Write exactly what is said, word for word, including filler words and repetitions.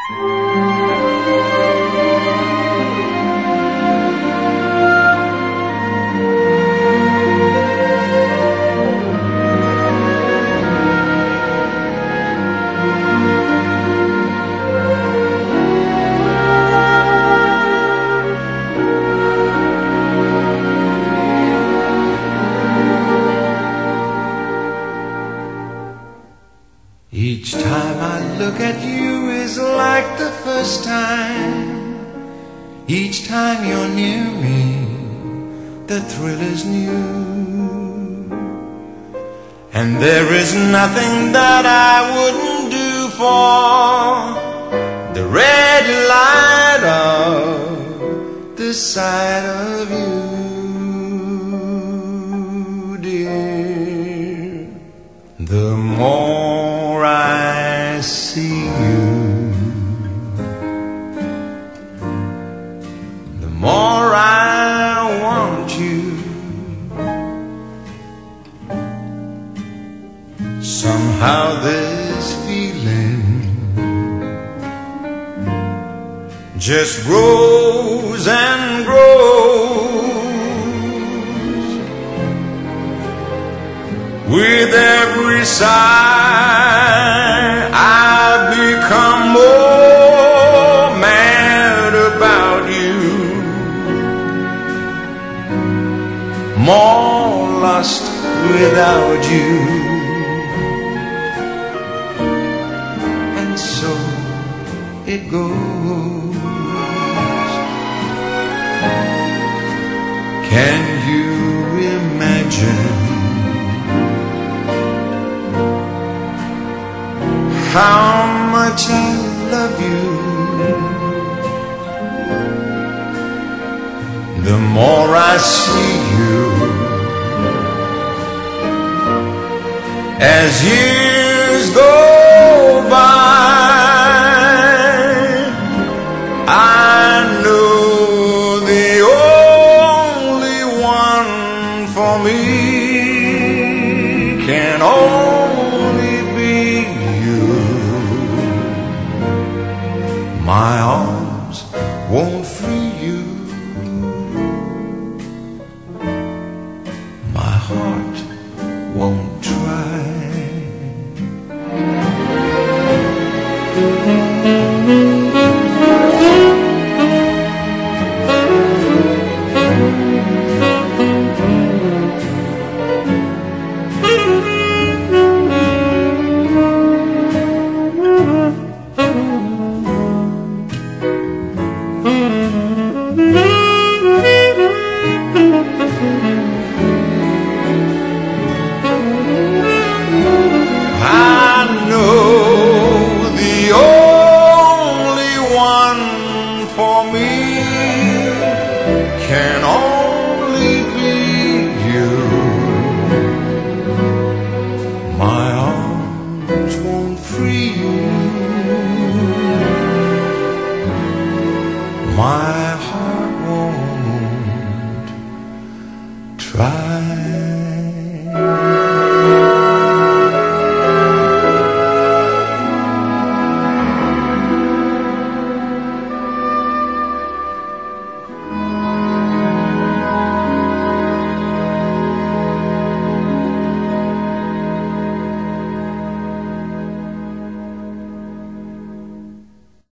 Each time I look at you is like the first time. Each time you're near me, the thrill is new. And there is nothing that I wouldn't do for the red light of the sight of you, dear. The more I see you, the more I want you. Somehow this feeling just grows and grows. With every sigh I become more mad about you, more lost without you. And so it goes. Can you imagine how much I love you? The more I see you, as years go by, I know the only one for me can only be you. My arms won't free you, my heart won't try. Mm-hmm.